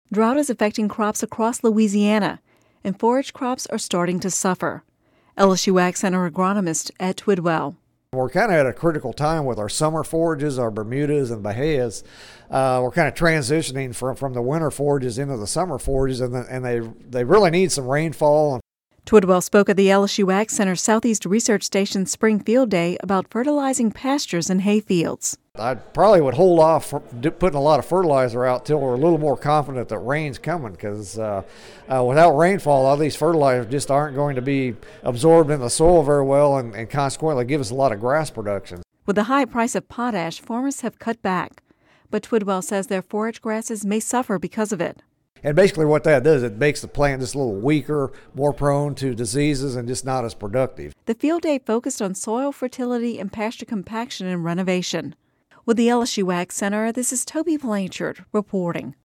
Drought is affecting crops across Louisiana, and forage crops are starting to suffer. LSU Ag Center agronomist Ed Twidwell. We're kind of at a critical time with our summer forages, our Bermudas and Bahias. We're kind of transitioning from the winter forages into the summer forages, and they really need some rainfall. Twidwell spoke at the LSU Ag Center Southeast Research Station Spring Field Day about fertilizing pastures and hay fields. I probably would hold off putting a lot of fertilizer out till we're a little more confident that rain's coming, because without rainfall, all these fertilizers just aren't going to be absorbed in the soil very well, and consequently give us a lot of grass production. With the high price of potash, farmers have cut back, but Twidwell says their forage grasses may suffer because of it. And basically what that does, it makes the plant just a little weaker, more prone to diseases, and just not as productive. The field day focused on soil fertility and pasture compaction and renovation. With the LSU Ag Center, this is Toby Blanchard reporting.